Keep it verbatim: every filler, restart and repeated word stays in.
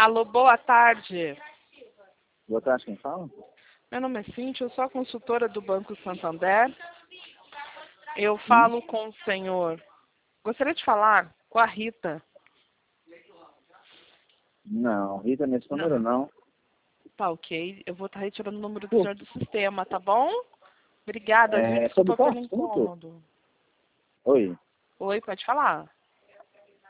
Alô, boa tarde. Boa tarde, quem fala? Meu nome é Cíntia, eu sou a consultora do Banco Santander. Eu Sim? falo com o senhor. Gostaria de falar com a Rita. Não, Rita, nesse Não. número não. Tá ok. Eu vou estar retirando o número do Pô, senhor do sistema, tá bom? Obrigada, viu? é sobre Desculpa qual pelo assunto? incômodo. Oi. Oi, pode falar.